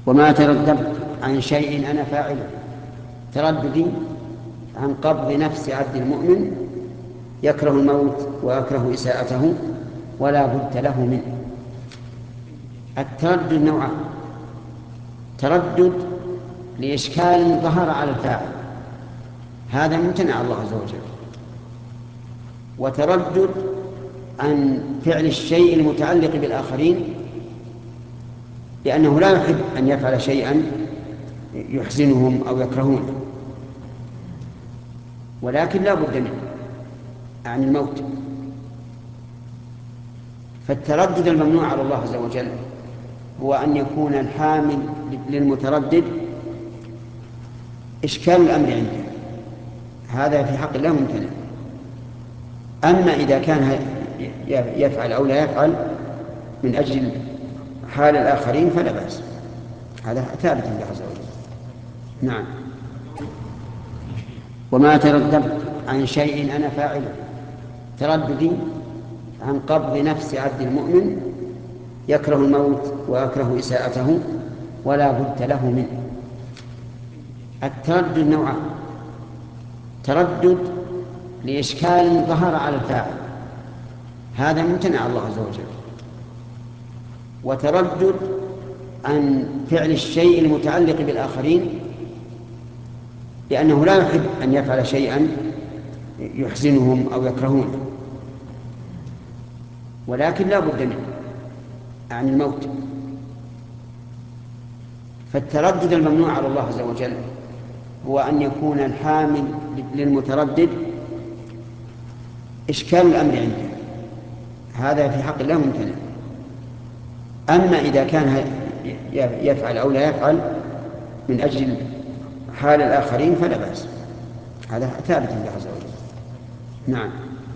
وما ترددت عن شيء أنا فاعله. ترددي عن قبض نفس عبد المؤمن يكره الموت ويكره إساءته ولا بد له منه. التردد نوعان: تردد لإشكال ظهر على الفاعل، هذا ممتنع الله عز وجل، وتردد عن فعل الشيء المتعلق بالآخرين لأنه لا يحب أن يفعل شيئا يحزنهم أو يكرهونه، ولكن لا بد منه عن الموت. فالتردد الممنوع على الله عز وجل هو أن يكون الحامل للمتردد إشكال الأمر عنده، هذا في حق الله ممتنع. أما إذا كان يفعل أو لا يفعل من أجل حال الآخرين فلا بأس، هذا ثابت لله عز وجل. نعم. وما ترددت عن شيء أنا فاعله. ترددي عن قبض نفس عبد المؤمن يكره الموت ويكره إساءته ولا بد له منه. التردد نوعان: تردد لإشكال ظهر على الفاعل، هذا ممتنع الله عز وجل، وتردد عن فعل الشيء المتعلق بالآخرين لأنه لا يحب أن يفعل شيئا يحزنهم أو يكرهونه، ولكن لا بد منه عن الموت. فالتردد الممنوع على الله عز وجل هو أن يكون الحامل للمتردد إشكال الأمر عنده، هذا في حق الله ممتنع. أما إذا كان يفعل أو لا يفعل من أجل حال الآخرين فلا بأس، هذا ثابت لله عز وجل. نعم.